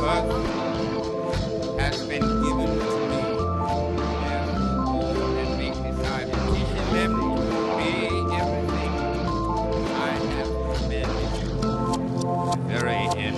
trust has been given to me. Therefore, and make disciples, teaching them to obey everything I have commanded you. The very end.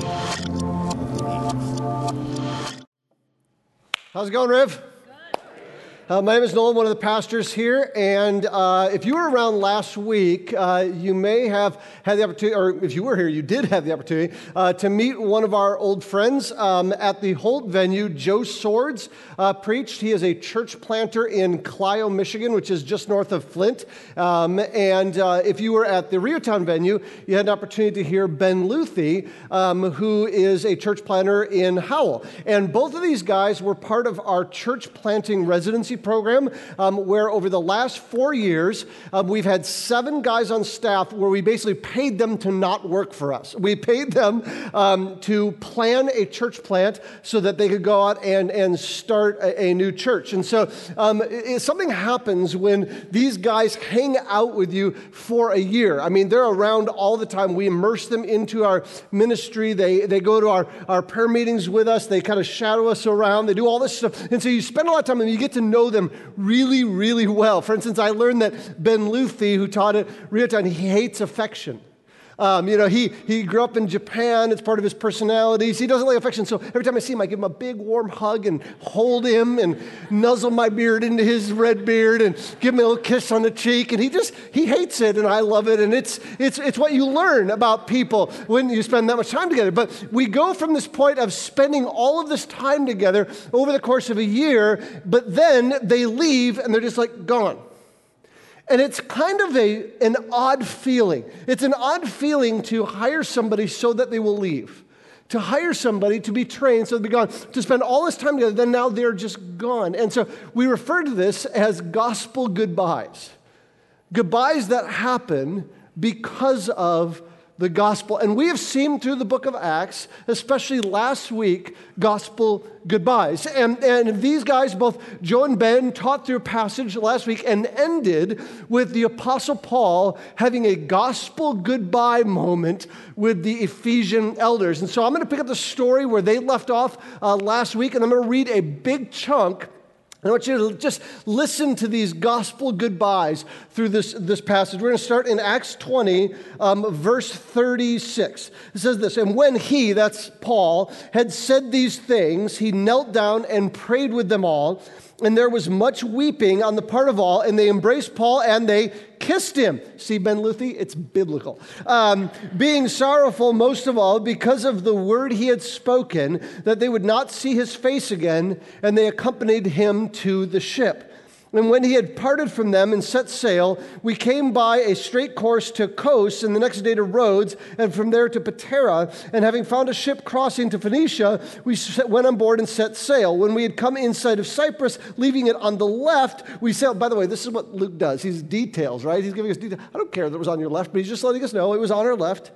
How's it going, Riv? My name is Nolan, one of the pastors here, and if you were around last week, you may have had the opportunity, or if you were here, you did have the opportunity to meet one of our old friends at the Holt venue. Joe Swords preached. He is a church planter in Clio, Michigan, which is just north of Flint. And if you were at the Reotown venue, you had an opportunity to hear Ben Luthi, who is a church planter in Howell. And both of these guys were part of our church planting residency program, where over the last 4 years, we've had 7 guys on staff where we basically paid them to not work for us. We paid them to plan a church plant so that they could go out and start a new church. And so something happens when these guys hang out with you for a year. I mean, they're around all the time. We immerse them into our ministry. They go to our prayer meetings with us. They kind of shadow us around. They do all this stuff. And so you spend a lot of time and you get to know them really, really well. For instance, I learned that Ben Luthi, who taught at Reotown, he hates affection. He grew up in Japan. It's part of his personality. He doesn't like affection. So every time I see him, I give him a big warm hug and hold him and nuzzle my beard into his red beard and give him a little kiss on the cheek. And he hates it, and I love it. And it's what you learn about people when you spend that much time together. But we go from this point of spending all of this time together over the course of a year, but then they leave and they're just like gone. And it's kind of an odd feeling. It's an odd feeling to hire somebody so that they will leave. To hire somebody to be trained so they'll be gone. To spend all this time together, then now they're just gone. And so we refer to this as gospel goodbyes. Goodbyes that happen because of the gospel. And we have seen through the book of Acts, especially last week, gospel goodbyes. And these guys, both Joe and Ben, taught through a passage last week and ended with the Apostle Paul having a gospel goodbye moment with the Ephesian elders. And so I'm going to pick up the story where they left off last week, and I'm going to read a big chunk. I want you to just listen to these gospel goodbyes through this passage. We're going to start in Acts 20, verse 36. It says this, "And when he," that's Paul, "had said these things, he knelt down and prayed with them all. And there was much weeping on the part of all, and they embraced Paul and they kissed him." See, Ben Luthi, it's biblical. "Being sorrowful most of all because of the word he had spoken, that they would not see his face again, and they accompanied him to the ship. And when he had parted from them and set sail, we came by a straight course to Kos, and the next day to Rhodes, and from there to Patara. And having found a ship crossing to Phoenicia, we went on board and set sail. When we had come inside of Cyprus, leaving it on the left, we sailed." By the way, this is what Luke does. He's details, right? He's giving us details. I don't care that it was on your left, but he's just letting us know it was on our left.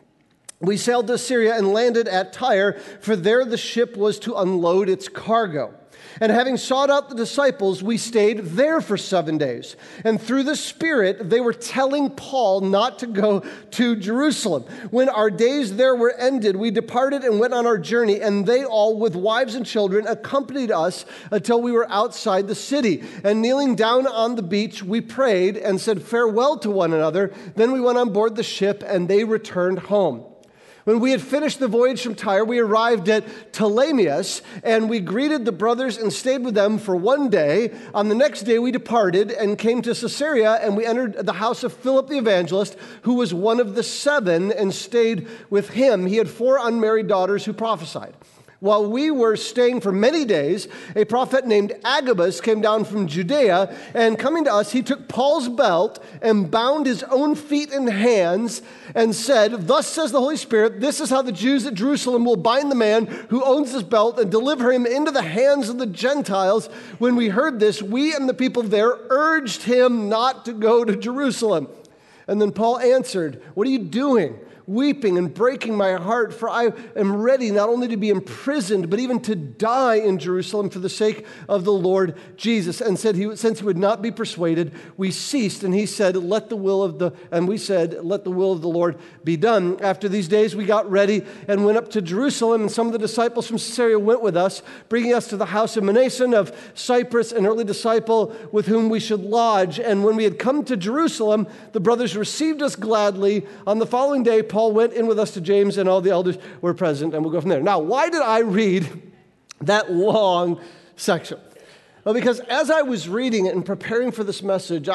"We sailed to Syria and landed at Tyre, for there the ship was to unload its cargo. And having sought out the disciples, we stayed there for 7 days. And through the Spirit, they were telling Paul not to go to Jerusalem. When our days there were ended, we departed and went on our journey, and they all, with wives and children, accompanied us until we were outside the city. And kneeling down on the beach, we prayed and said farewell to one another. Then we went on board the ship, and they returned home. When we had finished the voyage from Tyre, we arrived at Ptolemais, and we greeted the brothers and stayed with them for 1 day. On the next day, we departed and came to Caesarea, and we entered the house of Philip the evangelist, who was one of the 7, and stayed with him. He had 4 unmarried daughters who prophesied. While we were staying for many days, a prophet named Agabus came down from Judea, and coming to us, he took Paul's belt and bound his own feet and hands and said, 'Thus says the Holy Spirit, this is how the Jews at Jerusalem will bind the man who owns this belt and deliver him into the hands of the Gentiles.' When we heard this, we and the people there urged him not to go to Jerusalem. And then Paul answered, 'What are you doing? weeping and breaking my heart, for I am ready not only to be imprisoned, but even to die in Jerusalem for the sake of the Lord Jesus. And said since he would not be persuaded, we ceased. And he said, we said, let the will of the Lord be done. After these days, we got ready and went up to Jerusalem, and some of the disciples from Caesarea went with us, bringing us to the house of Manason of Cyprus, an early disciple with whom we should lodge. And when we had come to Jerusalem, the brothers received us gladly. On the following day, Paul went in with us to James, and all the elders were present, and we'll go from there. Now, why did I read that long section? Well, because as I was reading it and preparing for this message,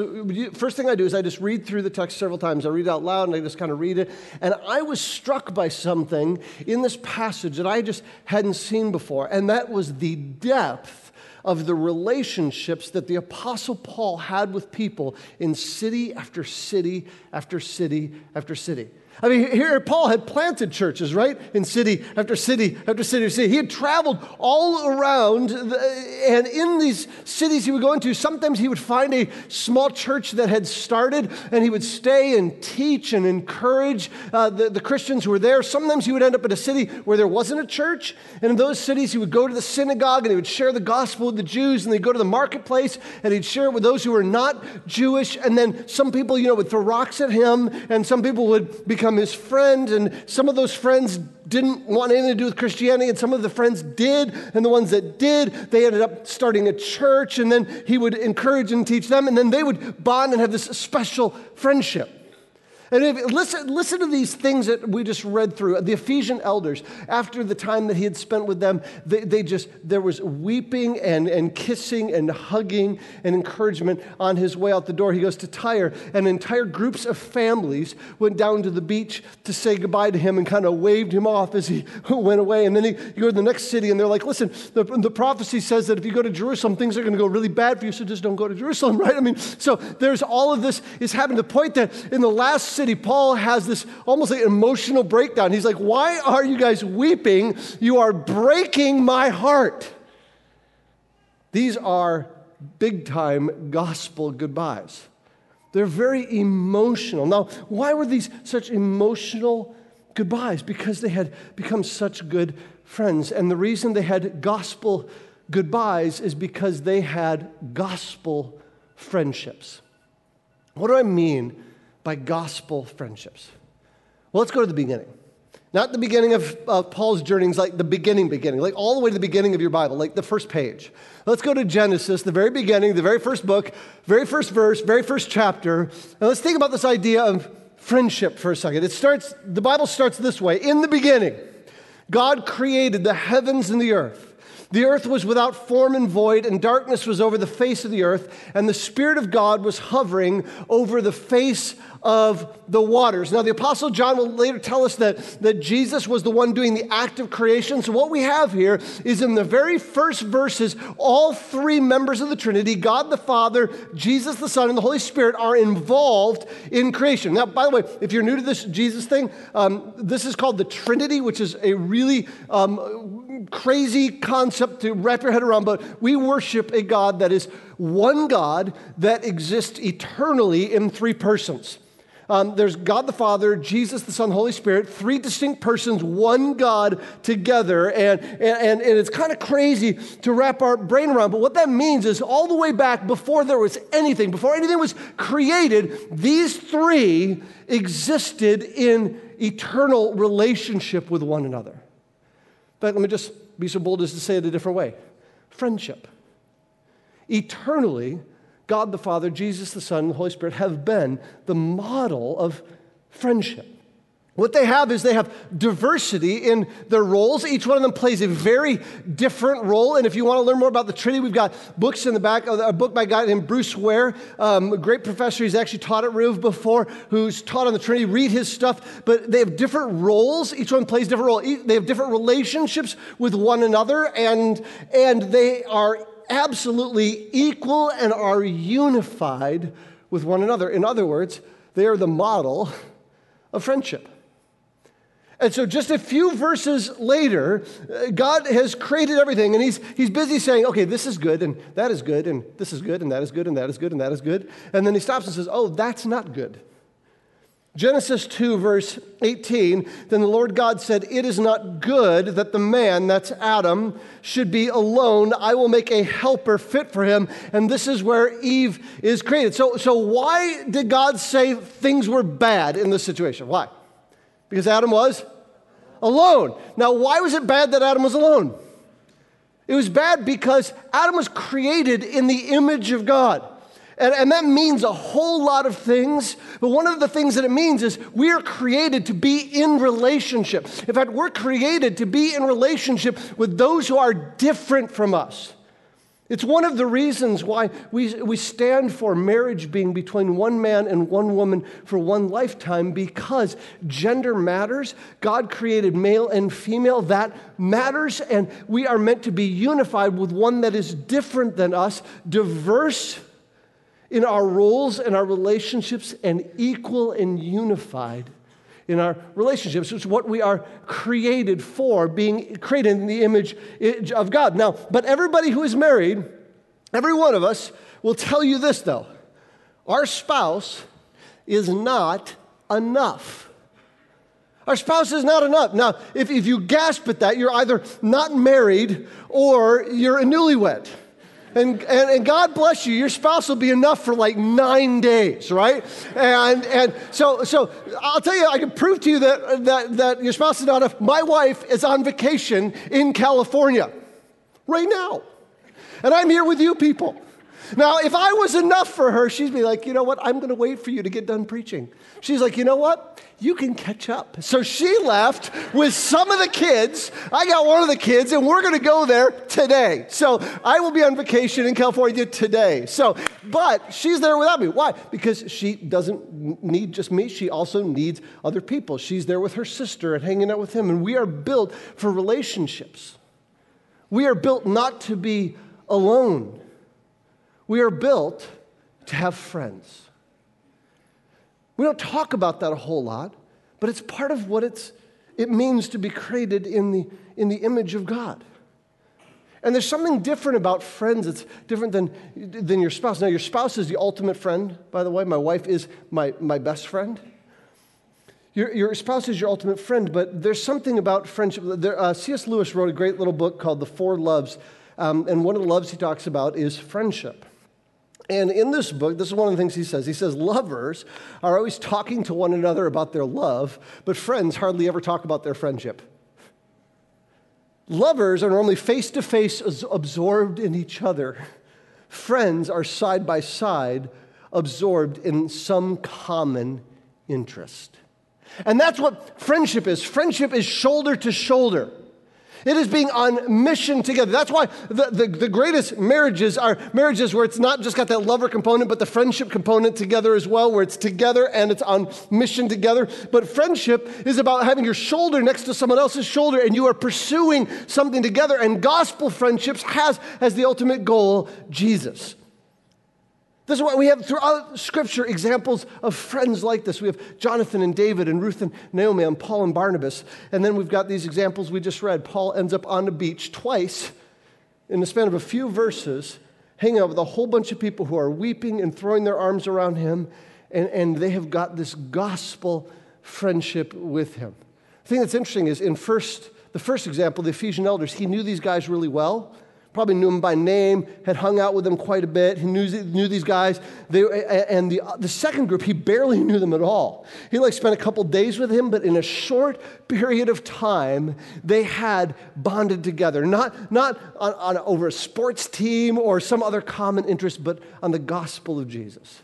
first thing I do is I just read through the text several times. I read it out loud, and I just kind of read it. And I was struck by something in this passage that I just hadn't seen before, and that was the depth of the relationships that the Apostle Paul had with people in city after city after city after city. I mean, here Paul had planted churches, right? In city after city after city after city. He had traveled all around, and in these cities he would go into, sometimes he would find a small church that had started, and he would stay and teach and encourage the Christians who were there. Sometimes he would end up in a city where there wasn't a church, and in those cities he would go to the synagogue and he would share the gospel with the Jews, and they'd go to the marketplace and he'd share it with those who were not Jewish, and then some people, would throw rocks at him, and some people would become his friend, and some of those friends didn't want anything to do with Christianity, and some of the friends did, and the ones that did, they ended up starting a church, and then he would encourage and teach them, and then they would bond and have this special friendship. And listen to these things that we just read through. The Ephesian elders, after the time that he had spent with them, there was weeping and kissing and hugging and encouragement on his way out the door. He goes to Tyre, and entire groups of families went down to the beach to say goodbye to him and kind of waved him off as he went away. And then you go to the next city, and they're like, listen, the prophecy says that if you go to Jerusalem, things are going to go really bad for you, so just don't go to Jerusalem, right? I mean, so there's all of this is happening. The point that in the last city, Paul has this almost like emotional breakdown. He's like, why are you guys weeping? You are breaking my heart. These are big-time gospel goodbyes. They're very emotional. Now, why were these such emotional goodbyes? Because they had become such good friends. And the reason they had gospel goodbyes is because they had gospel friendships. What do I mean by gospel friendships? Well, let's go to the beginning. Not the beginning of Paul's journeys, like the beginning, like all the way to the beginning of your Bible, like the first page. Let's go to Genesis, the very beginning, the very first book, very first verse, very first chapter. And let's think about this idea of friendship for a second. The Bible starts this way. In the beginning, God created the heavens and the earth. The earth was without form and void, and darkness was over the face of the earth, and the Spirit of God was hovering over the face of the waters. Now, the Apostle John will later tell us that Jesus was the one doing the act of creation. So what we have here is in the very first verses, all three members of the Trinity, God the Father, Jesus the Son, and the Holy Spirit are involved in creation. Now, by the way, if you're new to this Jesus thing, this is called the Trinity, which is a really crazy concept to wrap your head around, but we worship a God that is one God that exists eternally in three persons. There's God the Father, Jesus the Son, Holy Spirit, three distinct persons, one God together, and it's kind of crazy to wrap our brain around, but what that means is all the way back before there was anything, before anything was created, these three existed in eternal relationship with one another. But let me just be so bold as to say it a different way. Friendship. Eternally, God the Father, Jesus the Son, and the Holy Spirit have been the model of friendship. What they have is they have diversity in their roles. Each one of them plays a very different role. And if you want to learn more about the Trinity, we've got books in the back, a book by a guy named Bruce Ware, a great professor. He's actually taught at RIV before, who's taught on the Trinity. Read his stuff. But they have different roles. Each one plays a different role. They have different relationships with one another, and they are absolutely equal and are unified with one another. In other words, they are the model of friendship. And so just a few verses later, God has created everything, and he's busy saying, okay, this is good, and that is good, and this is good, and that is good, and that is good, and that is good. And then he stops and says, oh, that's not good. Genesis 2, verse 18, then the Lord God said, "It is not good that the man," that's Adam, "should be alone. I will make a helper fit for him." And this is where Eve is created. So why did God say things were bad in this situation? Why? Because Adam was alone. Now, why was it bad that Adam was alone? It was bad because Adam was created in the image of God. And that means a whole lot of things, but one of the things that it means is we are created to be in relationship. In fact, we're created to be in relationship with those who are different from us. It's one of the reasons why we stand for marriage being between one man and one woman for one lifetime, because gender matters. God created male and female. That matters, and we are meant to be unified with one that is different than us, diverse in our roles and our relationships, and equal and unified in our relationships. It's what we are created for, being created in the image of God. Now, but everybody who is married, every one of us, will tell you this, though. Our spouse is not enough. Our spouse is not enough. Now, if you gasp at that, you're either not married or you're a newlywed. And God bless you, your spouse will be enough for like 9 days, right? And so I'll tell you, I can prove to you that your spouse is not enough. My wife is on vacation in California right now. And I'm here with you people. Now, if I was enough for her, she'd be like, "You know what? I'm going to wait for you to get done preaching." She's like, "You know what? You can catch up." So she left with some of the kids. I got one of the kids, and we're going to go there today. So I will be on vacation in California today. But she's there without me. Why? Because she doesn't need just me. She also needs other people. She's there with her sister and hanging out with him. And we are built for relationships. We are built not to be alone. We are built to have friends. We don't talk about that a whole lot, but it's part of what it means to be created in the image of God. And there's something different about friends. It's different than your spouse. Now, your spouse is the ultimate friend, by the way. My wife is my best friend. Your spouse is your ultimate friend, but there's something about friendship. C.S. Lewis wrote a great little book called The Four Loves, and one of the loves he talks about is friendship. And in this book, this is one of the things he says. He says, lovers are always talking to one another about their love, but friends hardly ever talk about their friendship. Lovers are normally face-to-face, absorbed in each other. Friends are side by side, absorbed in some common interest. And that's what friendship is. Friendship is shoulder to shoulder. It is being on mission together. That's why the greatest marriages are marriages where it's not just got that lover component, but the friendship component together as well, where it's together and it's on mission together. But friendship is about having your shoulder next to someone else's shoulder, and you are pursuing something together. And gospel friendships has as the ultimate goal Jesus. This is why we have throughout Scripture examples of friends like this. We have Jonathan and David and Ruth and Naomi and Paul and Barnabas. And then we've got these examples we just read. Paul ends up on the beach twice in the span of a few verses, hanging out with a whole bunch of people who are weeping and throwing their arms around him. And they have got this gospel friendship with him. The thing that's interesting is in the first example, the Ephesian elders, he knew these guys really well. Probably knew him by name, had hung out with them quite a bit. He knew these guys. And the second group, he barely knew them at all. He spent a couple days with him, but in a short period of time, they had bonded together. Not on over a sports team or some other common interest, but on the gospel of Jesus.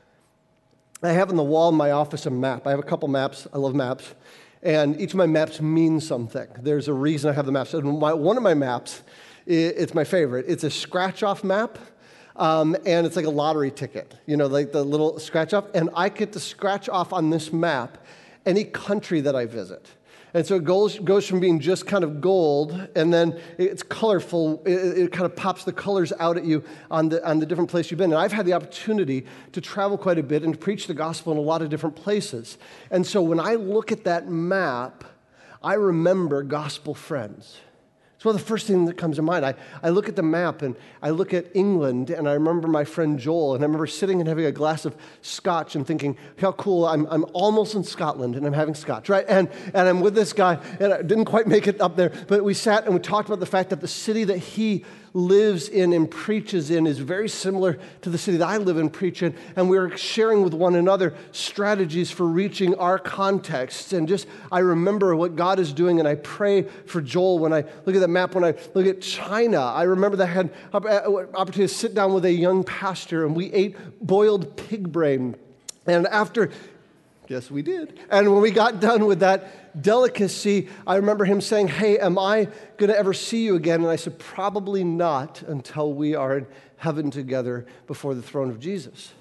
I have on the wall in my office a map. I have a couple maps. I love maps. And each of my maps means something. There's a reason I have the maps. And one of my maps, it's my favorite. It's a scratch-off map, and it's like a lottery ticket, like the little scratch-off. And I get to scratch off on this map any country that I visit. And so it goes from being just kind of gold, and then it's colorful. It kind of pops the colors out at you on the different place you've been. And I've had the opportunity to travel quite a bit and to preach the gospel in a lot of different places. And so when I look at that map, I remember gospel friends. It's one of the first things that comes to mind. I look at the map and I look at England and I remember my friend Joel, and I remember sitting and having a glass of scotch and thinking, how cool, I'm almost in Scotland and I'm having scotch, right? And I'm with this guy, and I didn't quite make it up there, but we sat and we talked about the fact that the city that he lives in and preaches in is very similar to the city that I live in, preach in, and we were sharing with one another strategies for reaching our contexts. And just, I remember what God is doing, and I pray for Joel when I look at the map, when I look at China. I remember that I had opportunity to sit down with a young pastor, and we ate boiled pig brain. And after, yes, we did. And when we got done with that delicacy, I remember him saying, hey, am I going to ever see you again? And I said, probably not until we are in heaven together before the throne of Jesus.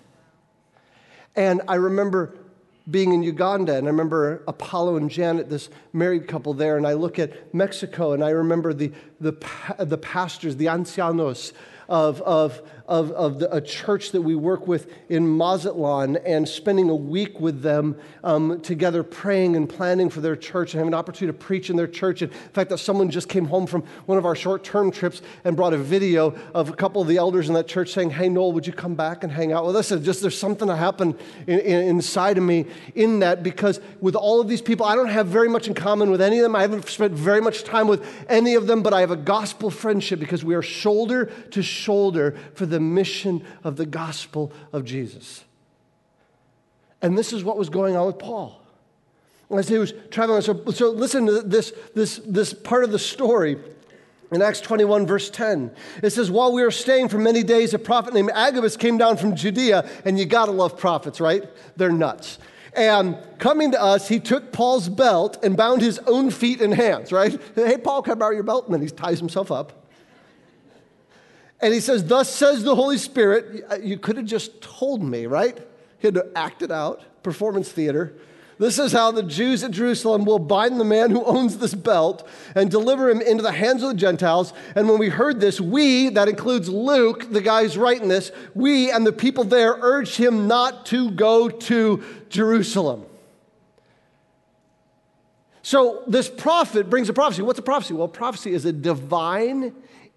And I remember being in Uganda, and I remember Apollo and Janet, this married couple there, and I look at Mexico, and I remember the pastors, the ancianos of a church that we work with in Mazatlan, and spending a week with them together praying and planning for their church and having an opportunity to preach in their church. And in fact, that someone just came home from one of our short-term trips and brought a video of a couple of the elders in that church saying, hey, Noel, would you come back and hang out with us? And just there's something that happened inside of me in that, because with all of these people, I don't have very much in common with any of them. I haven't spent very much time with any of them, but I have a gospel friendship because we are shoulder to shoulder for the mission of the gospel of Jesus. And this is what was going on with Paul. As he was traveling, so listen to this part of the story. In Acts 21, verse 10, it says, while we were staying for many days, a prophet named Agabus came down from Judea, and you gotta love prophets, right? They're nuts. And coming to us, he took Paul's belt and bound his own feet and hands, right? Hey, Paul, can I borrow your belt? And then he ties himself up. And he says, thus says the Holy Spirit, you could have just told me, right? He had to act it out, performance theater. This is how the Jews at Jerusalem will bind the man who owns this belt and deliver him into the hands of the Gentiles. And when we heard this, we, that includes Luke, the guy who's writing this, we and the people there urged him not to go to Jerusalem. So this prophet brings a prophecy. What's a prophecy? Well, prophecy is a divine,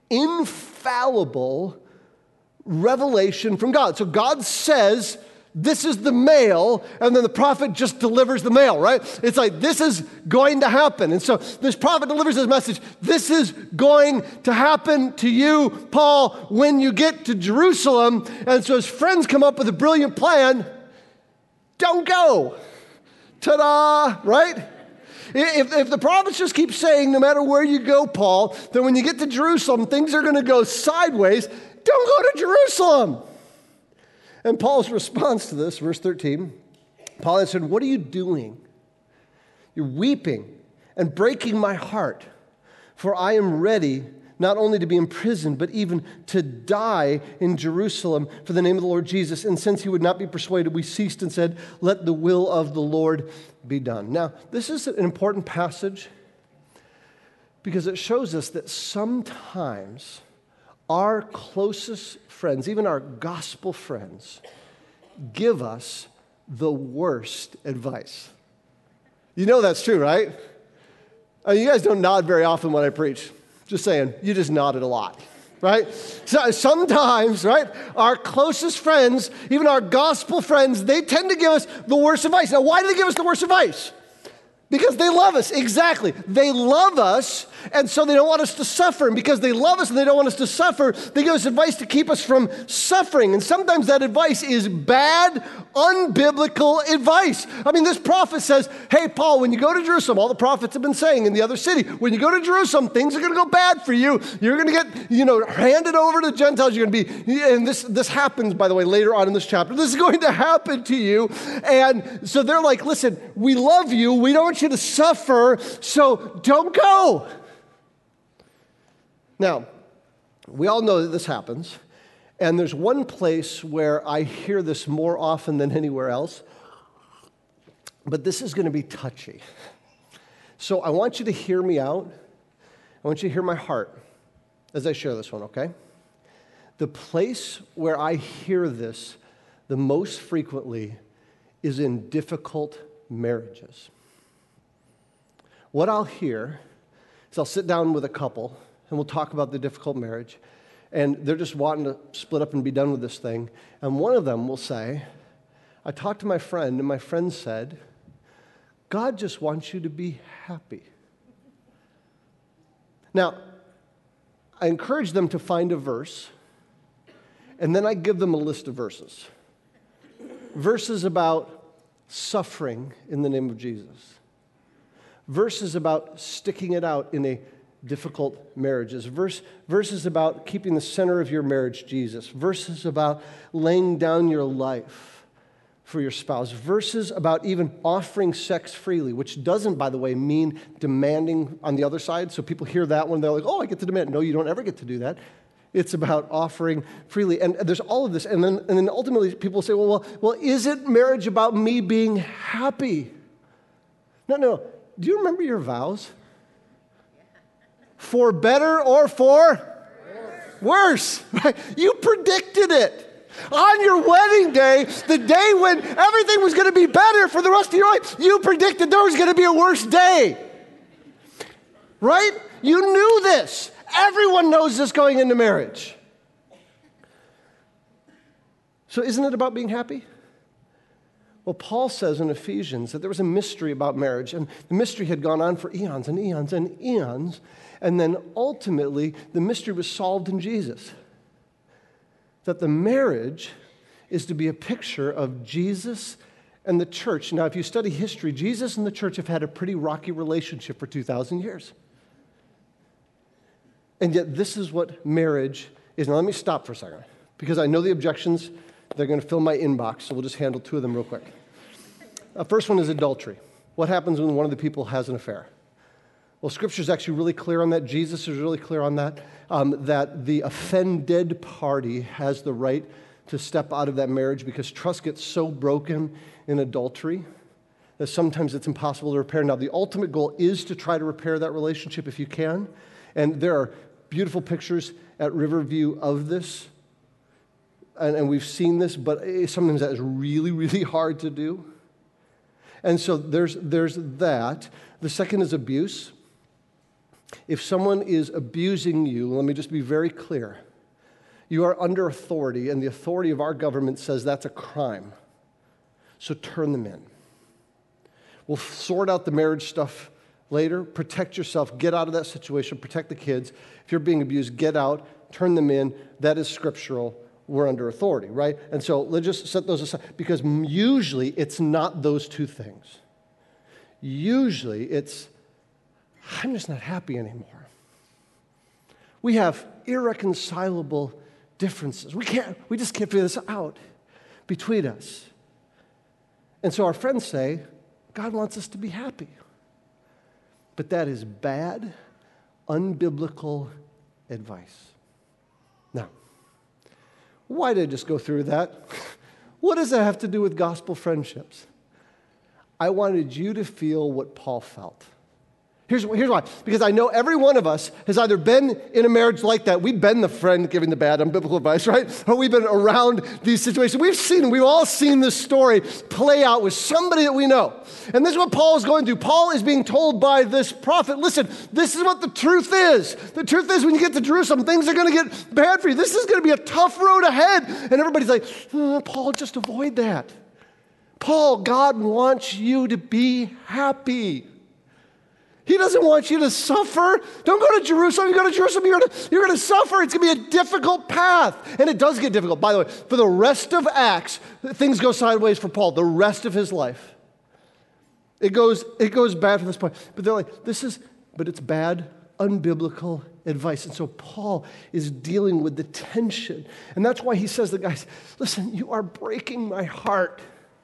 infallible revelation from God. So God says, this is the mail, and then the prophet just delivers the mail, right? It's like, this is going to happen. And so this prophet delivers his message. This is going to happen to you, Paul, when you get to Jerusalem. And so his friends come up with a brilliant plan. Don't go. Ta-da, right? If the prophets just keep saying, no matter where you go, Paul, then when you get to Jerusalem, things are going to go sideways. Don't go to Jerusalem. And Paul's response to this, verse 13, Paul answered, what are you doing? You're weeping and breaking my heart, for I am ready not only to be imprisoned, but even to die in Jerusalem for the name of the Lord Jesus. And since he would not be persuaded, we ceased and said, let the will of the Lord be done. Now, this is an important passage because it shows us that sometimes our closest friends, even our gospel friends, give us the worst advice. You know that's true, right? You guys don't nod very often when I preach. Just saying, you just nodded a lot, right? So sometimes, right, our closest friends, even our gospel friends, they tend to give us the worst advice. Now, why do they give us the worst advice? Because they love us, exactly. They love us, and so they don't want us to suffer. And because they love us and they don't want us to suffer, they give us advice to keep us from suffering. And sometimes that advice is bad, unbiblical advice. I mean, this prophet says, hey, Paul, when you go to Jerusalem, all the prophets have been saying in the other city, when you go to Jerusalem, things are going to go bad for you. You're going to get, handed over to the Gentiles. You're going to be, and this happens, by the way, later on in this chapter. This is going to happen to you. And so they're like, listen, we love you. We don't want you to suffer, so don't go. Now, we all know that this happens, and there's one place where I hear this more often than anywhere else, but this is going to be touchy. So I want you to hear me out. I want you to hear my heart as I share this one, okay? The place where I hear this the most frequently is in difficult marriages. What I'll hear is I'll sit down with a couple, and we'll talk about the difficult marriage. And they're just wanting to split up and be done with this thing. And one of them will say, I talked to my friend, and my friend said, God just wants you to be happy. Now, I encourage them to find a verse, and then I give them a list of verses. Verses about suffering in the name of Jesus. Verses about sticking it out in a difficult marriages. Verses about keeping the center of your marriage Jesus. Verses about laying down your life for your spouse. Verses about even offering sex freely, which doesn't, by the way, mean demanding on the other side. So people hear that one, they're like, oh, I get to demand. No, you don't ever get to do that. It's about offering freely. And there's all of this. And then ultimately people say, well, is it marriage about me being happy? No. Do you remember your vows? For better or for worse. Right? You predicted it. On your wedding day, the day when everything was going to be better for the rest of your life, you predicted there was going to be a worse day. Right? You knew this. Everyone knows this going into marriage. So isn't it about being happy? Well, Paul says in Ephesians that there was a mystery about marriage, and the mystery had gone on for eons and eons and eons, and then ultimately the mystery was solved in Jesus. That the marriage is to be a picture of Jesus and the church. Now, if you study history, Jesus and the church have had a pretty rocky relationship for 2,000 years. And yet this is what marriage is. Now, let me stop for a second, because I know the objections. They're going to fill my inbox, so we'll just handle two of them real quick. First one is adultery. What happens when one of the people has an affair? Well, Scripture is actually really clear on that. Jesus is really clear on that, that the offended party has the right to step out of that marriage because trust gets so broken in adultery that sometimes it's impossible to repair. Now, the ultimate goal is to try to repair that relationship if you can, and there are beautiful pictures at Riverview of this. And we've seen this, but sometimes that is really, really hard to do. And so there's that. The second is abuse. If someone is abusing you, let me just be very clear. You are under authority, and the authority of our government says that's a crime. So turn them in. We'll sort out the marriage stuff later. Protect yourself. Get out of that situation. Protect the kids. If you're being abused, get out. Turn them in. That is scriptural. We're under authority, right? And so let's just set those aside, because usually it's not those two things. Usually it's, I'm just not happy anymore. We have irreconcilable differences. We just can't figure this out between us. And so our friends say, God wants us to be happy. But that is bad, unbiblical advice. Now, why did I just go through that? What does that have to do with gospel friendships? I wanted you to feel what Paul felt. Here's why. Because I know every one of us has either been in a marriage like that. We've been the friend giving the bad, unbiblical advice, right? Or we've been around these situations. We've all seen this story play out with somebody that we know. And this is what Paul is going through. Paul is being told by this prophet, listen, this is what the truth is. The truth is when you get to Jerusalem, things are going to get bad for you. This is going to be a tough road ahead. And everybody's like, Paul, just avoid that. Paul, God wants you to be happy. He doesn't want you to suffer. Don't go to Jerusalem. You go to Jerusalem, you're going to suffer. It's going to be a difficult path. And it does get difficult. By the way, for the rest of Acts, things go sideways for Paul. The rest of his life. It goes bad from this point. But they're like, but it's bad, unbiblical advice. And so Paul is dealing with the tension. And that's why he says to the guys, listen, you are breaking my heart.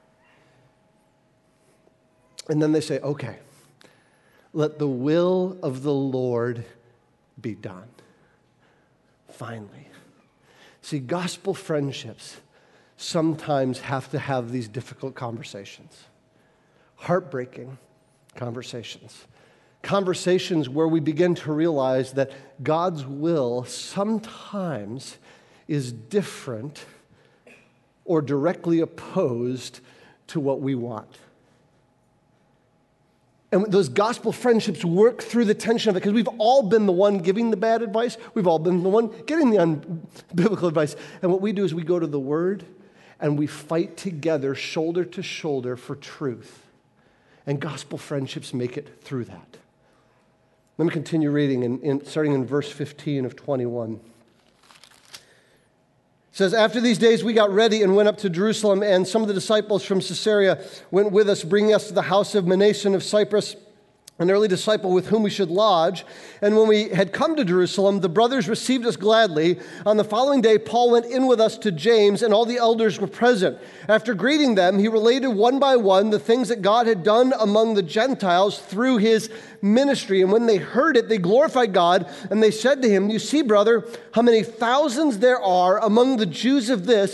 And then they say, okay. Let the will of the Lord be done. Finally. See, gospel friendships sometimes have to have these difficult conversations. Heartbreaking conversations. Conversations where we begin to realize that God's will sometimes is different or directly opposed to what we want. And those gospel friendships work through the tension of it, because we've all been the one giving the bad advice. We've all been the one getting the unbiblical advice. And what we do is we go to the Word and we fight together, shoulder to shoulder, for truth. And gospel friendships make it through that. Let me continue reading, starting in verse 15 of 21. It says, after these days we got ready and went up to Jerusalem, and some of the disciples from Caesarea went with us, bringing us to the house of Mnason of Cyprus, an early disciple with whom we should lodge. And when we had come to Jerusalem, the brothers received us gladly. On the following day, Paul went in with us to James, and all the elders were present. After greeting them, he related one by one the things that God had done among the Gentiles through his ministry. And when they heard it, they glorified God, and they said to him, you see, brother, how many thousands there are among the Jews of those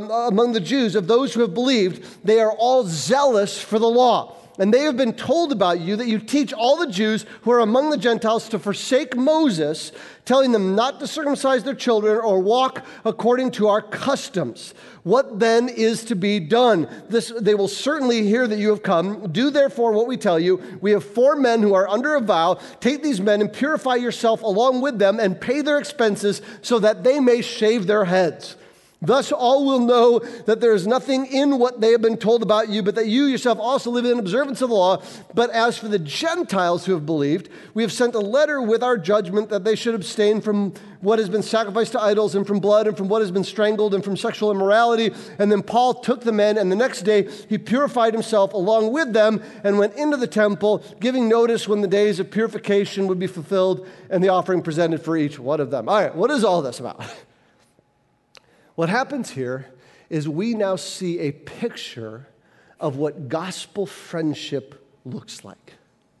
who have believed. They are all zealous for the law. And they have been told about you that you teach all the Jews who are among the Gentiles to forsake Moses, telling them not to circumcise their children or walk according to our customs. What then is to be done? They will certainly hear that you have come. Do therefore what we tell you. We have 4 men who are under a vow. Take these men and purify yourself along with them and pay their expenses so that they may shave their heads. Thus all will know that there is nothing in what they have been told about you, but that you yourself also live in observance of the law. But as for the Gentiles who have believed, we have sent a letter with our judgment that they should abstain from what has been sacrificed to idols, and from blood, and from what has been strangled, and from sexual immorality. And then Paul took the men, and the next day he purified himself along with them and went into the temple, giving notice when the days of purification would be fulfilled and the offering presented for each one of them. All right, what is all this about? What happens here is we now see a picture of what gospel friendship looks like.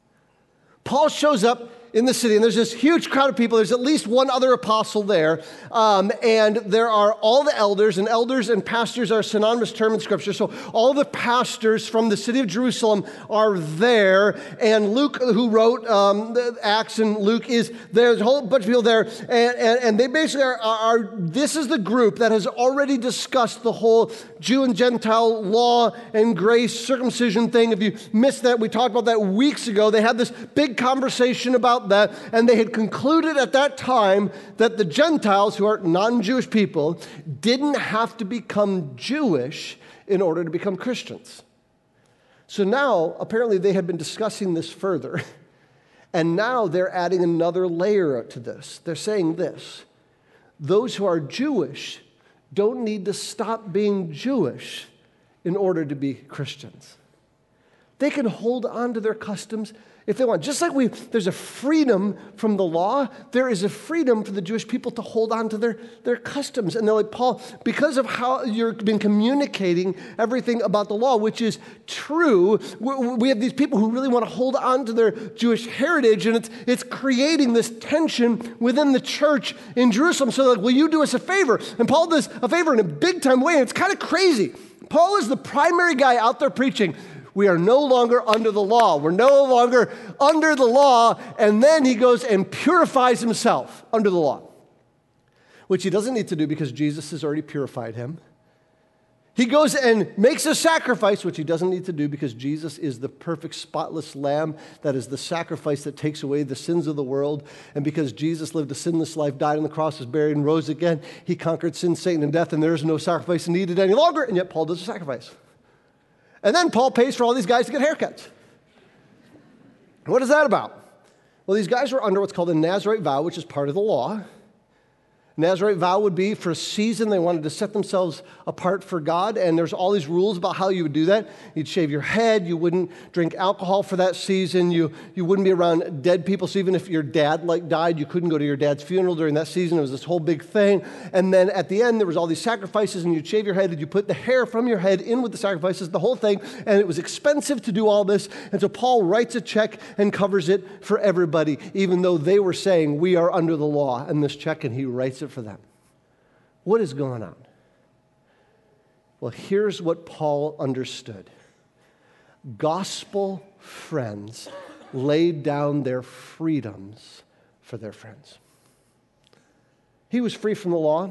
Paul shows up in the city, and there's this huge crowd of people. There's at least one other apostle there, and there are all the elders, and elders and pastors are a synonymous term in Scripture. So all the pastors from the city of Jerusalem are there, and Luke, who wrote Acts and Luke, is there. There's a whole bunch of people there, and they basically are this is the group that has already discussed the whole Jew and Gentile law and grace circumcision thing. If you missed that, we talked about that weeks ago. They had this big conversation about that, and they had concluded at that time that the Gentiles, who are non-Jewish people, didn't have to become Jewish in order to become Christians. So now, apparently they had been discussing this further, and now they're adding another layer to this. They're saying this: those who are Jewish don't need to stop being Jewish in order to be Christians. They can hold on to their customs if they want. Just like there's a freedom from the law, there is a freedom for the Jewish people to hold on to their customs. And they're like, Paul, because of how you've been communicating everything about the law, which is true, we have these people who really want to hold on to their Jewish heritage, and it's creating this tension within the church in Jerusalem. So they're like, will you do us a favor? And Paul does a favor in a big-time way, and it's kind of crazy. Paul is the primary guy out there preaching, we are no longer under the law. We're no longer under the law. And then he goes and purifies himself under the law, which he doesn't need to do because Jesus has already purified him. He goes and makes a sacrifice, which he doesn't need to do because Jesus is the perfect, spotless lamb that is the sacrifice that takes away the sins of the world. And because Jesus lived a sinless life, died on the cross, was buried, and rose again, he conquered sin, Satan, and death, and there is no sacrifice needed any longer. And yet Paul does a sacrifice. And then Paul pays for all these guys to get haircuts. What is that about? Well, these guys were under what's called a Nazirite vow, which is part of the law. Nazirite vow would be for a season. They wanted to set themselves apart for God, and there's all these rules about how you would do that. You'd shave your head. You wouldn't drink alcohol for that season. You wouldn't be around dead people. So even if your dad died, you couldn't go to your dad's funeral during that season. It was this whole big thing. And then at the end, there was all these sacrifices, and you'd shave your head, and you put the hair from your head in with the sacrifices, the whole thing. And it was expensive to do all this. And so Paul writes a check and covers it for everybody, even though they were saying, we are under the law, and this check, and he writes it for them. What is going on? Well, here's what Paul understood. Gospel friends laid down their freedoms for their friends. He was free from the law,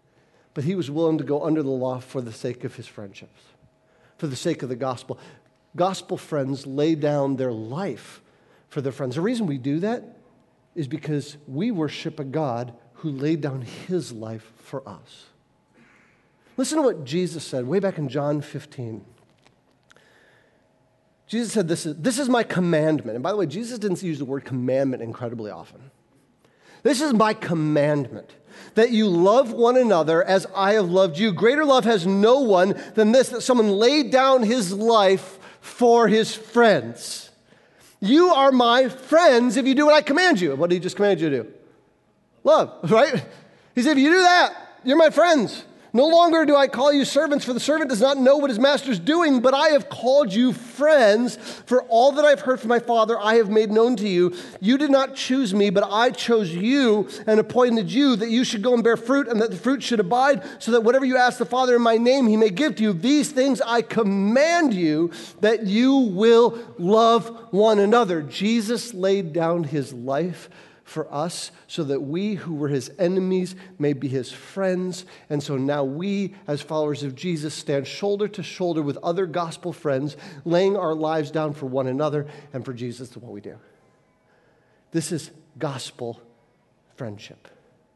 but he was willing to go under the law for the sake of his friendships, for the sake of the gospel. Gospel friends lay down their life for their friends. The reason we do that is because we worship a God who laid down his life for us. Listen to what Jesus said way back in John 15. Jesus said, this is my commandment. And by the way, Jesus didn't use the word commandment incredibly often. This is my commandment, that you love one another as I have loved you. Greater love has no one than this, that someone laid down his life for his friends. You are my friends if you do what I command you. What did he just command you to do? Love, right? He said, if you do that, you're my friends. No longer do I call you servants, for the servant does not know what his master's doing, but I have called you friends, for all that I've heard from my Father I have made known to you. You did not choose me, but I chose you and appointed you that you should go and bear fruit, and that the fruit should abide, so that whatever you ask the Father in my name, he may give to you. These things I command you, that you will love one another. Jesus laid down his life for us so that we who were his enemies may be his friends. And so now we, as followers of Jesus, stand shoulder to shoulder with other gospel friends, laying our lives down for one another and for Jesus to what we do. This is gospel friendship.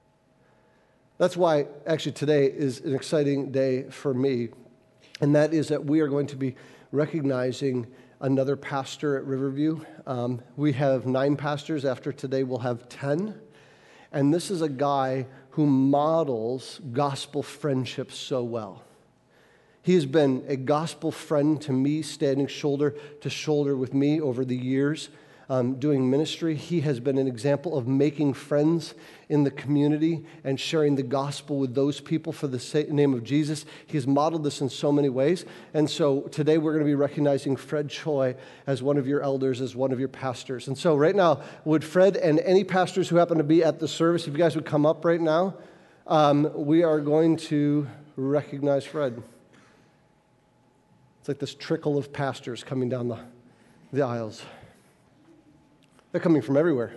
That's why actually today is an exciting day for me, and that is that we are going to be recognizing another pastor at Riverview. We have 9 pastors. After today, we'll have 10. And this is a guy who models gospel friendship so well. He has been a gospel friend to me, standing shoulder to shoulder with me over the years, doing ministry. He has been an example of making friends in the community and sharing the gospel with those people for the name of Jesus. He has modeled this in so many ways. And so today we're going to be recognizing Fred Choi as one of your elders, as one of your pastors. And so right now, would Fred and any pastors who happen to be at the service, if you guys would come up right now, we are going to recognize Fred. It's like this trickle of pastors coming down the aisles. They're coming from everywhere.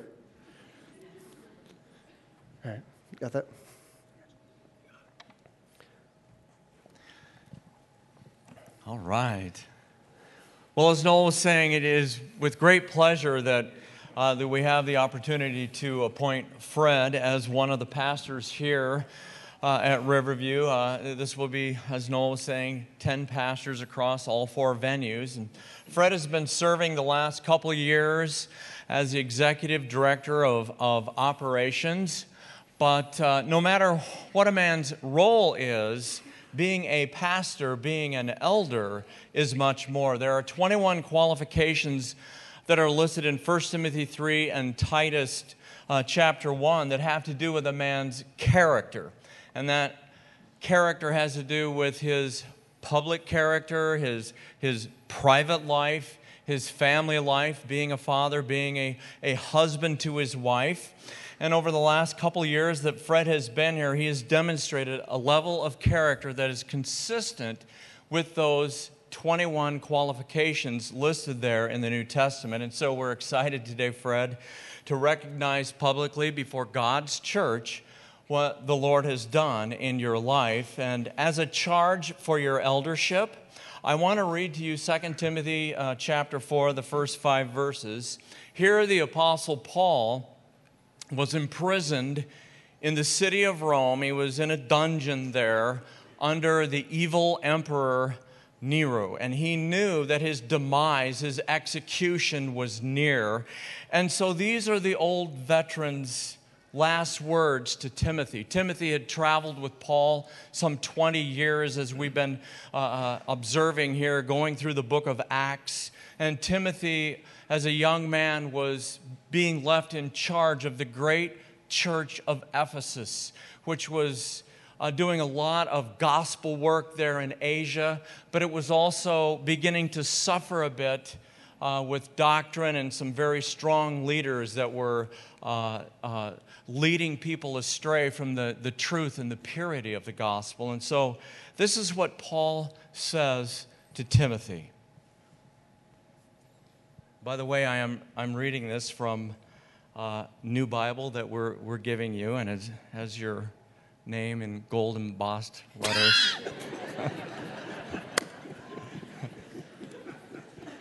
All right, got that? All right. Well, as Noel was saying, it is with great pleasure that we have the opportunity to appoint Fred as one of the pastors here at Riverview. This will be, as Noel was saying, 10 pastors across all 4 venues. And Fred has been serving the last couple of years as the executive director of operations. But no matter what a man's role is, being a pastor, being an elder, is much more. There are 21 qualifications that are listed in 1 Timothy 3 and Titus chapter 1 that have to do with a man's character. And that character has to do with his public character, his private life, his family life, being a father, being a husband to his wife. And over the last couple of years that Fred has been here, he has demonstrated a level of character that is consistent with those 21 qualifications listed there in the New Testament. And so we're excited today, Fred, to recognize publicly before God's church what the Lord has done in your life. And as a charge for your eldership, I want to read to you 2 Timothy chapter 4, the first 5 verses. Here the Apostle Paul was imprisoned in the city of Rome. He was in a dungeon there under the evil emperor Nero, and he knew that his demise, his execution was near. And so these are the old veterans' last words to Timothy. Timothy had traveled with Paul some 20 years, as we've been observing here, going through the book of Acts. And Timothy, as a young man, was being left in charge of the great church of Ephesus, which was doing a lot of gospel work there in Asia, but it was also beginning to suffer a bit with doctrine and some very strong leaders that were leading people astray from the truth and the purity of the gospel. And so this is what Paul says to Timothy. By the way, I'm reading this from New Bible that we're giving you, and it has your name in gold embossed letters.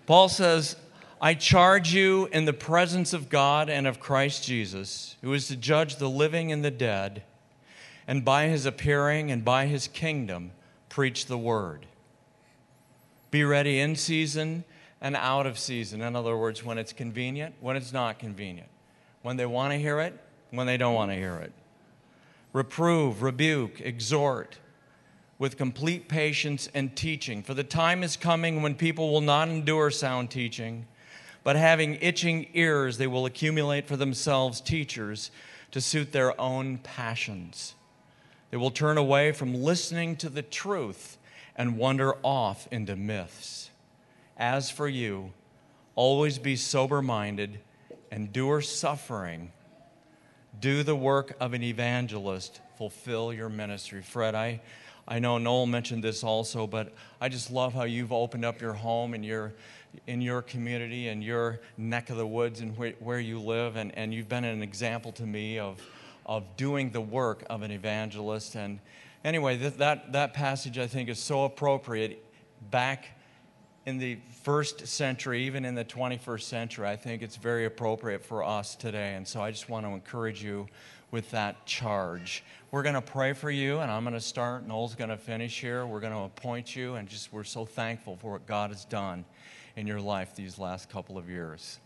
Paul says, I charge you in the presence of God and of Christ Jesus, who is to judge the living and the dead, and by his appearing and by his kingdom, preach the word. Be ready in season and out of season. In other words, when it's convenient, when it's not convenient. When they want to hear it, when they don't want to hear it. Reprove, rebuke, exhort with complete patience and teaching. For the time is coming when people will not endure sound teaching, but having itching ears, they will accumulate for themselves teachers to suit their own passions. They will turn away from listening to the truth and wander off into myths. As for you, always be sober-minded, endure suffering, do the work of an evangelist, fulfill your ministry. Fred, I know Noel mentioned this also, but I just love how you've opened up your home and in your community and your neck of the woods and where you live, and you've been an example to me of doing the work of an evangelist. And anyway, that passage I think is so appropriate back in the first century, even in the 21st century. I think it's very appropriate for us today, and so I just want to encourage you with that charge. We're going to pray for you, and I'm going to start. Noel's going to finish here. We're going to appoint you, and we're so thankful for what God has done in your life these last couple of years.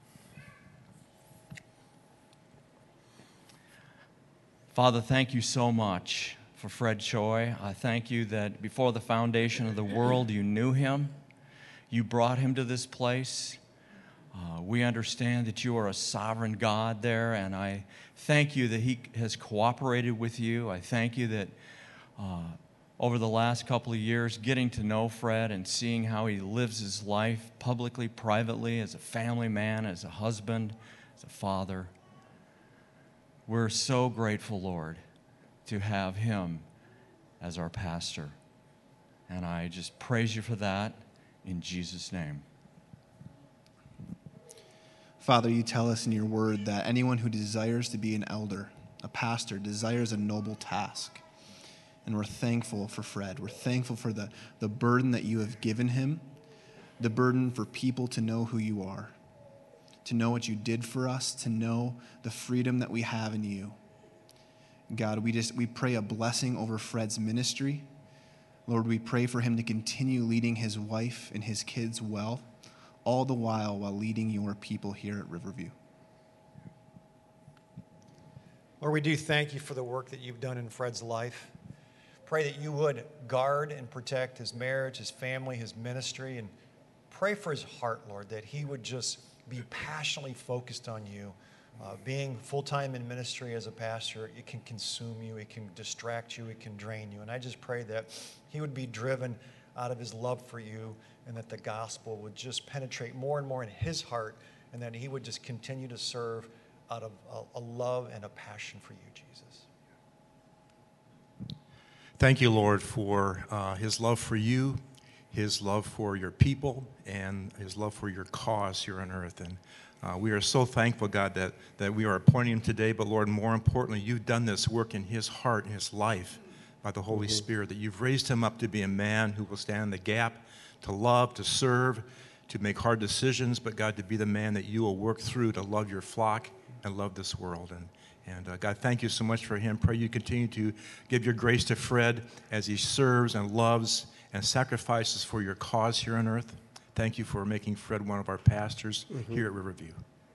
Father, thank you so much for Fred Choi. I thank you that before the foundation of the world, you knew him. You brought him to this place. We understand that you are a sovereign God there, and I thank you that he has cooperated with you. I thank you that over the last couple of years, getting to know Fred and seeing how he lives his life publicly, privately, as a family man, as a husband, as a father. We're so grateful, Lord, to have him as our pastor. And I just praise you for that in Jesus' name. Father, you tell us in your word that anyone who desires to be an elder, a pastor, desires a noble task. And we're thankful for Fred. We're thankful for the burden that you have given him, the burden for people to know who you are, to know what you did for us, to know the freedom that we have in you. God, we pray a blessing over Fred's ministry. Lord, we pray for him to continue leading his wife and his kids well, all the while leading your people here at Riverview. Lord, we do thank you for the work that you've done in Fred's life. Pray that you would guard and protect his marriage, his family, his ministry, and pray for his heart, Lord, that he would just be passionately focused on you. Being full-time in ministry as a pastor, it can consume you, it can distract you, it can drain you. And I just pray that he would be driven out of his love for you, and that the gospel would just penetrate more and more in his heart, and that he would just continue to serve out of a love and a passion for you, Jesus. Thank you, Lord, for his love for you, his love for your people, and his love for your cause here on earth. And we are so thankful, God, that we are appointing him today. But, Lord, more importantly, you've done this work in his heart, in his life, by the Holy Spirit, that you've raised him up to be a man who will stand in the gap, to love, to serve, to make hard decisions, but, God, to be the man that you will work through to love your flock and love this world. And God, thank you so much for him. Pray you continue to give your grace to Fred as he serves and loves and sacrifices for your cause here on earth. Thank you for making Fred one of our pastors here at Riverview.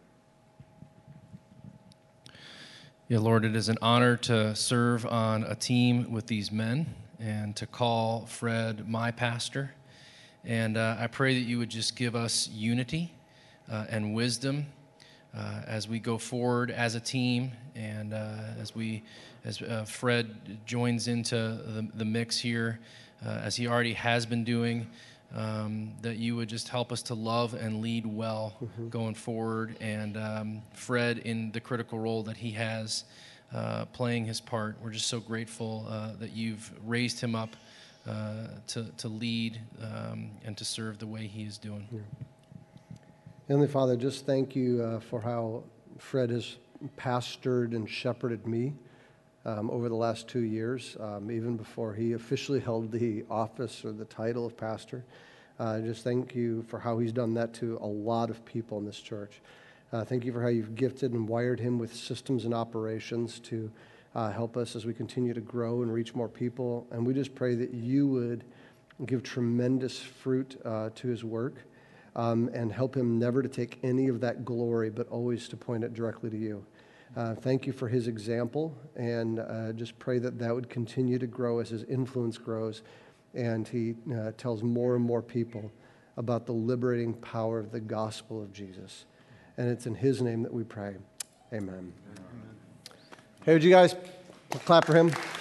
Yeah, Lord, it is an honor to serve on a team with these men and to call Fred my pastor. And I pray that you would just give us unity and wisdom as we go forward as a team, and as Fred joins into the mix here, as he already has been doing, that you would just help us to love and lead well going forward. And Fred, in the critical role that he has, playing his part, we're just so grateful that you've raised him up to lead and to serve the way he is doing. Yeah. Heavenly Father, just thank you for how Fred has pastored and shepherded me over the last 2 years, even before he officially held the office or the title of pastor. Just thank you for how he's done that to a lot of people in this church. Thank you for how you've gifted and wired him with systems and operations to help us as we continue to grow and reach more people. And we just pray that you would give tremendous fruit to his work and help him never to take any of that glory, but always to point it directly to you. Thank you for his example, and just pray that that would continue to grow as his influence grows and he tells more and more people about the liberating power of the gospel of Jesus. And it's in his name that we pray. Amen. Hey, would you guys clap for him?